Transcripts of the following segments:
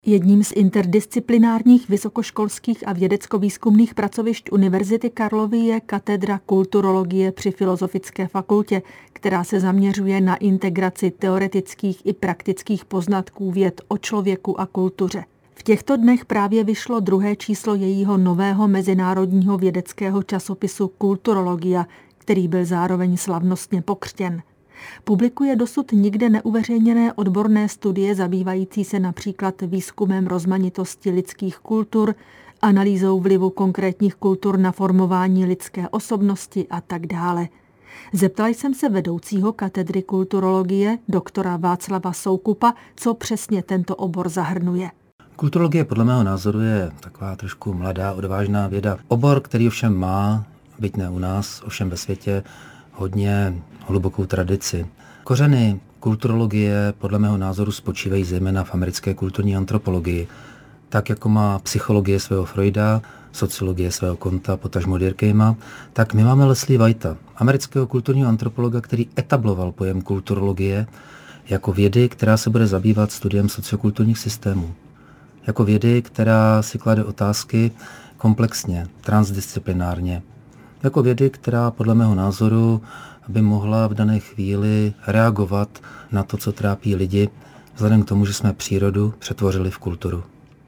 Jedním z interdisciplinárních vysokoškolských a vědecko-výzkumných pracovišť Univerzity Karlovy je katedra kulturologie při Filozofické fakultě, která se zaměřuje na integraci teoretických i praktických poznatků věd o člověku a kultuře. V těchto dnech právě vyšlo druhé číslo jejího nového mezinárodního vědeckého časopisu Kulturologia, který byl zároveň slavnostně pokřtěn. Publikuje dosud nikde neuveřejněné odborné studie zabývající se například výzkumem rozmanitosti lidských kultur, analýzou vlivu konkrétních kultur na formování lidské osobnosti a tak dále. Zeptala jsem se vedoucího katedry kulturologie, doktora Václava Soukupa, co přesně tento obor zahrnuje. Kulturologie podle mého názoru je taková trošku mladá, odvážná věda. Obor, který ovšem má, byť ne u nás, ovšem ve světě, hodně hlubokou tradici. Kořeny kulturologie podle mého názoru spočívají zejména v americké kulturní antropologii. Tak jako má psychologie svého Freuda, sociologie svého Comta, potažmo Durkheima, tak my máme Leslie Whitea, amerického kulturního antropologa, který etabloval pojem kulturologie jako vědy, která se bude zabývat studiem sociokulturních systémů. Jako vědy, která si klade otázky komplexně, transdisciplinárně. Jako vědy, která podle mého názoru by mohla v dané chvíli reagovat na to, co trápí lidi, vzhledem k tomu, že jsme přírodu přetvořili v kulturu.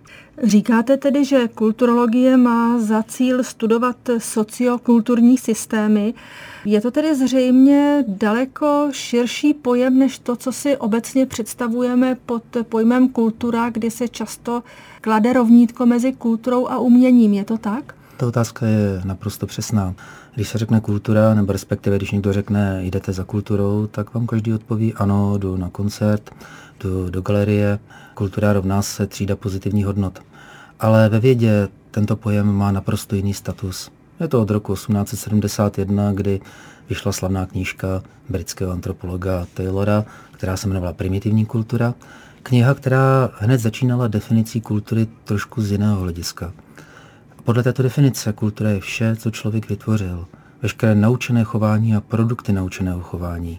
Říkáte tedy, že kulturologie má za cíl studovat sociokulturní systémy. Je to tedy zřejmě daleko širší pojem, než to, co si obecně představujeme pod pojmem kultura, kdy se často klade rovnítko mezi kulturou a uměním. Je to tak? Ta otázka je naprosto přesná. Když se řekne kultura, nebo respektive když někdo řekne jdete za kulturou, tak vám každý odpoví ano, jdu na koncert, jdu do galerie. Kultura rovná se třída pozitivních hodnot. Ale ve vědě tento pojem má naprosto jiný status. Je to od roku 1871, kdy vyšla slavná knížka britského antropologa Taylora, která se jmenovala Primitivní kultura. Kniha, která hned začínala definicí kultury trošku z jiného hlediska. Podle této definice kultura je vše, co člověk vytvořil. Veškeré naučené chování a produkty naučeného chování.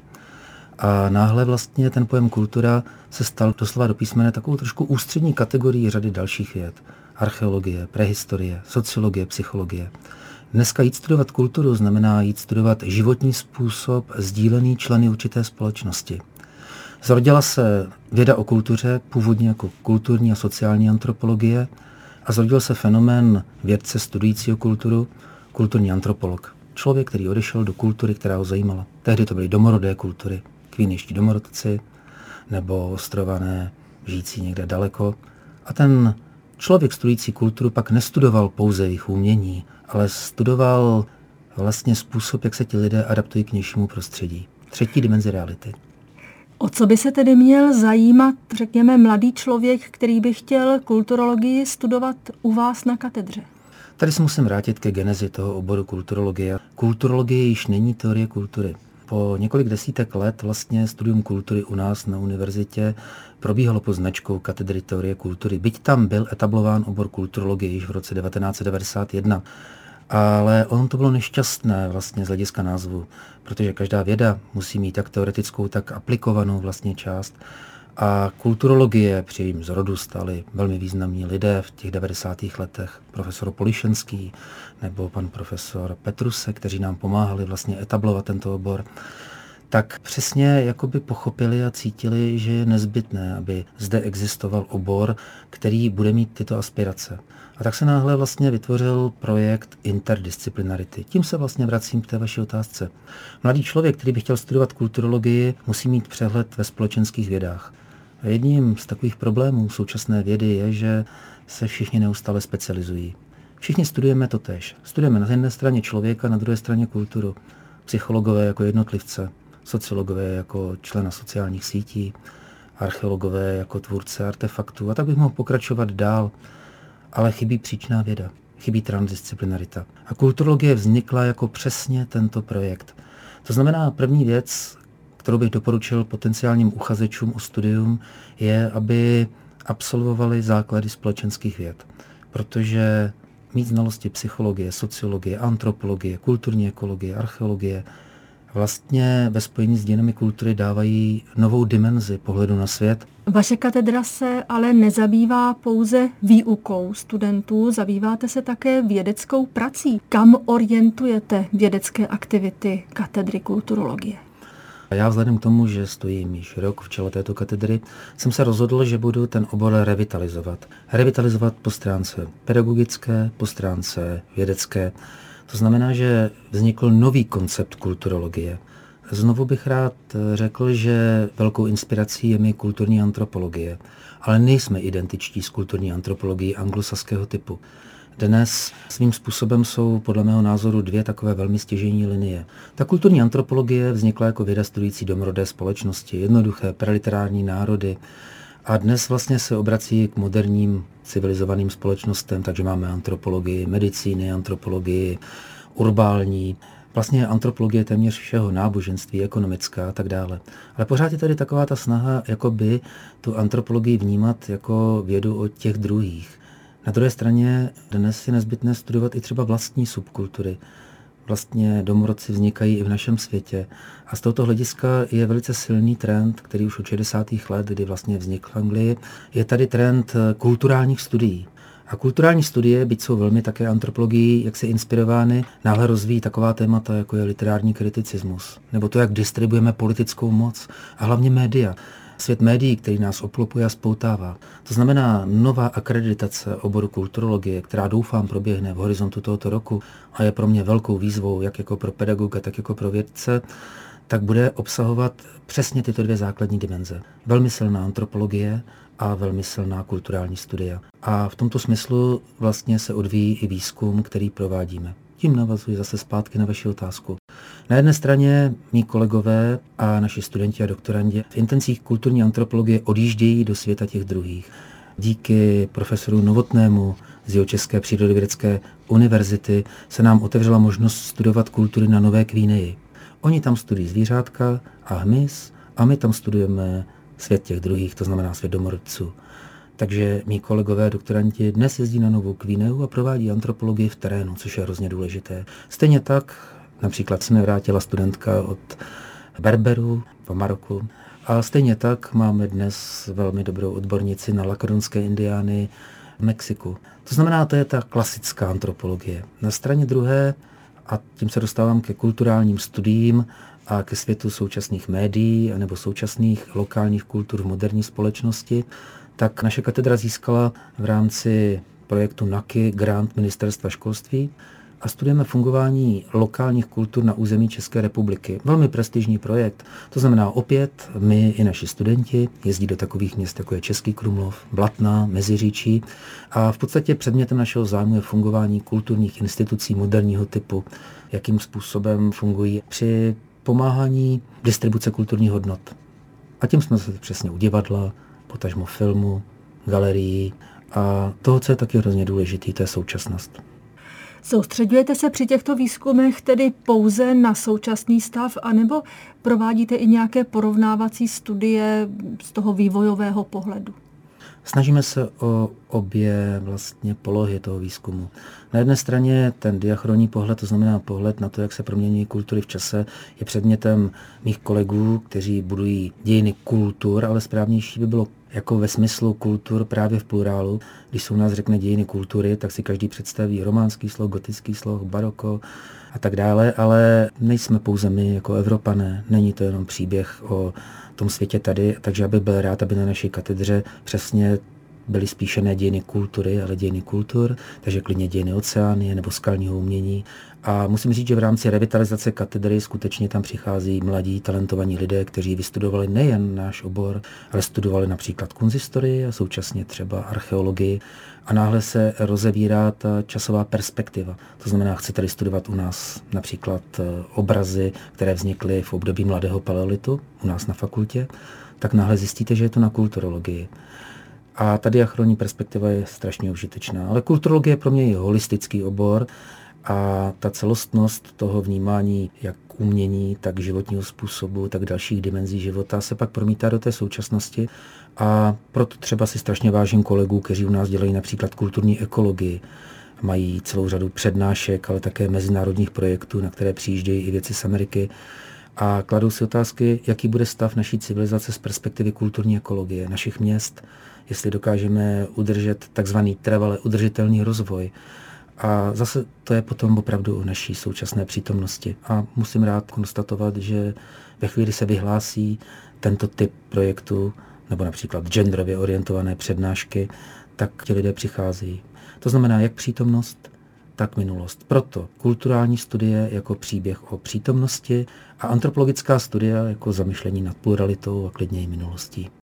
A náhle vlastně ten pojem kultura se stal doslova do písmene takovou trošku ústřední kategorií řady dalších věd. Archeologie, prehistorie, sociologie, psychologie. Dneska jít studovat kulturu znamená jít studovat životní způsob sdílený členy určité společnosti. Zrodila se věda o kultuře, původně jako kulturní a sociální antropologie, a zrodil se fenomén vědce studujícího kulturu, kulturní antropolog. Člověk, který odešel do kultury, která ho zajímala. Tehdy to byly domorodé kultury, kvíniští domorodci nebo ostrované, žijící někde daleko. A ten člověk studující kulturu pak nestudoval pouze jejich umění, ale studoval vlastně způsob, jak se ti lidé adaptují k vnějšímu prostředí. Třetí dimenzi reality. O co by se tedy měl zajímat, řekněme, mladý člověk, který by chtěl kulturologii studovat u vás na katedře? Tady se musím vrátit ke genezi toho oboru kulturologie. Kulturologie již není teorie kultury. Po několik desítek let vlastně studium kultury u nás na univerzitě probíhalo pod značkou katedry teorie kultury. Byť tam byl etablován obor kulturologie již v roce 1991. Ale on to bylo nešťastné vlastně z hlediska názvu, protože každá věda musí mít tak teoretickou, tak aplikovanou vlastně část. A kulturologie při jejím zrodu stáli velmi významní lidé v těch 90. letech, profesor Polišenský nebo pan profesor Petruse, kteří nám pomáhali vlastně etablovat tento obor, tak přesně jakoby pochopili a cítili, že je nezbytné, aby zde existoval obor, který bude mít tyto aspirace. A tak se náhle vlastně vytvořil projekt interdisciplinarity. Tím se vlastně vracím k té vaší otázce. Mladý člověk, který by chtěl studovat kulturologii, musí mít přehled ve společenských vědách. A jedním z takových problémů současné vědy je, že se všichni neustále specializují. Všichni studujeme totéž. Studujeme na jedné straně člověka, na druhé straně kulturu. Psychologové jako jednotlivce, sociologové jako člena sociálních sítí, archeologové jako tvůrce artefaktů a tak bych mohl pokračovat dál. Ale chybí příčná věda, chybí transdisciplinarita. A kulturologie vznikla jako přesně tento projekt. To znamená, první věc, kterou bych doporučil potenciálním uchazečům o studium, je, aby absolvovali základy společenských věd. Protože mít znalosti psychologie, sociologie, antropologie, kulturní ekologie, archeologie vlastně ve spojení s dějinami kultury dávají novou dimenzi pohledu na svět. Vaše katedra se ale nezabývá pouze výukou studentů, zabýváte se také vědeckou prací. Kam orientujete vědecké aktivity katedry kulturologie? A já vzhledem k tomu, že stojím již rok v čele této katedry, jsem se rozhodl, že budu ten obor revitalizovat. Revitalizovat po stránce pedagogické, po stránce vědecké. To znamená, že vznikl nový koncept kulturologie. Znovu bych rád řekl, že velkou inspirací je mi kulturní antropologie, ale nejsme identičtí s kulturní antropologií anglosaského typu. Dnes svým způsobem jsou podle mého názoru dvě takové velmi stěžejní linie. Ta kulturní antropologie vznikla jako věda studující domorodé společnosti, jednoduché preliterární národy a dnes vlastně se obrací k moderním civilizovaným společnostem, takže máme antropologii medicíny, antropologii urbální, vlastně antropologie téměř všeho, náboženství, ekonomická a tak dále. Ale pořád je tady taková ta snaha jakoby tu antropologii vnímat jako vědu o těch druhých. Na druhé straně dnes je nezbytné studovat i třeba vlastní subkultury. Vlastně domorodci vznikají i v našem světě. A z tohoto hlediska je velice silný trend, který už od 60. let, kdy vlastně vznikl v Anglii, je tady trend kulturálních studií. A kulturální studie, byť jsou velmi také antropologií, jak se inspirovány, náhle rozvíjí taková témata, jako je literární kriticismus, nebo to, jak distribuujeme politickou moc a hlavně média. Svět médií, který nás obklopuje a spoutává. To znamená nová akreditace oboru kulturologie, která doufám proběhne v horizontu tohoto roku a je pro mě velkou výzvou, jak jako pro pedagoga, tak jako pro vědce, tak bude obsahovat přesně tyto dvě základní dimenze. Velmi silná antropologie a velmi silná kulturální studia. A v tomto smyslu vlastně se odvíjí i výzkum, který provádíme. Tím navazuji zase zpátky na vaši otázku. Na jedné straně mí kolegové a naši studenti a doktorandi v intencích kulturní antropologie odjíždějí do světa těch druhých. Díky profesoru Novotnému z Jihočeské přírodovědecké univerzity se nám otevřela možnost studovat kultury na Nové Guineji. Oni tam studují zvířátka a hmyz a my tam studujeme svět těch druhých, to znamená svět domorodců. Takže mí kolegové doktoranti dnes jezdí na Novou Guineu a provádí antropologii v terénu, což je hrozně důležité. Stejně tak například se mi vrátila studentka od Berberů v Maroku a stejně tak máme dnes velmi dobrou odbornici na lakadonské indiány v Mexiku. To znamená, to je ta klasická antropologie. Na straně druhé, a tím se dostávám ke kulturálním studiím a ke světu současných médií nebo současných lokálních kultur v moderní společnosti, tak naše katedra získala v rámci projektu NAKI grant Ministerstva školství a studujeme fungování lokálních kultur na území České republiky. Velmi prestižní projekt. To znamená opět my i naši studenti jezdí do takových měst, jako je Český Krumlov, Blatná, Meziříčí a v podstatě předmětem našeho zájmu je fungování kulturních institucí moderního typu, jakým způsobem fungují při pomáhání distribuce kulturních hodnot. A tím jsme se přesně u divadla, potažmo filmu, galerií a toho, co je taky hrozně důležitý, to je současnost. Soustřeďujete se při těchto výzkumech tedy pouze na současný stav, anebo provádíte i nějaké porovnávací studie z toho vývojového pohledu? Snažíme se o obě vlastně polohy toho výzkumu. Na jedné straně ten diachronní pohled, to znamená pohled na to, jak se proměňují kultury v čase, je předmětem mých kolegů, kteří budují dějiny kultur, ale správnější by bylo jako ve smyslu kultur právě v plurálu. Když se u nás řekne dějiny kultury, tak si každý představí románský slog, gotický slog, baroko a tak dále, ale nejsme pouze my jako Evropané, není to jenom příběh o tom světě tady, takže já bych byl rád, aby na naší katedře přesně byly spíše ne dějiny kultury, ale dějiny kultur, takže klidně dějiny oceánie nebo skalního umění. A musím říct, že v rámci revitalizace katedry skutečně tam přichází mladí, talentovaní lidé, kteří vystudovali nejen náš obor, ale studovali například kunsthistorii a současně třeba archeologii. A náhle se rozevírá ta časová perspektiva. To znamená, chcete-li studovat u nás například obrazy, které vznikly v období mladého paleolitu, u nás na fakultě, tak náhle zjistíte, že je to na kulturologii. A ta diachronní perspektiva je strašně užitečná. Ale kulturologie pro mě je holistický obor a ta celostnost toho vnímání jak umění, tak životního způsobu, tak dalších dimenzí života se pak promítá do té současnosti a proto třeba si strašně vážím kolegů, kteří u nás dělají například kulturní ekologii. Mají celou řadu přednášek, ale také mezinárodních projektů, na které přijíždějí i vědci z Ameriky. a kladou si otázky, jaký bude stav naší civilizace z perspektivy kulturní ekologie, našich měst, jestli dokážeme udržet takzvaný trvale udržitelný rozvoj. A zase to je potom opravdu o naší současné přítomnosti. A musím rád konstatovat, že ve chvíli se vyhlásí tento typ projektu, nebo například genderově orientované přednášky, tak ti lidé přicházejí. To znamená jak přítomnost, tak minulost. Proto kulturální studie jako příběh o přítomnosti a antropologická studia jako zamyšlení nad pluralitou a klidně i minulostí.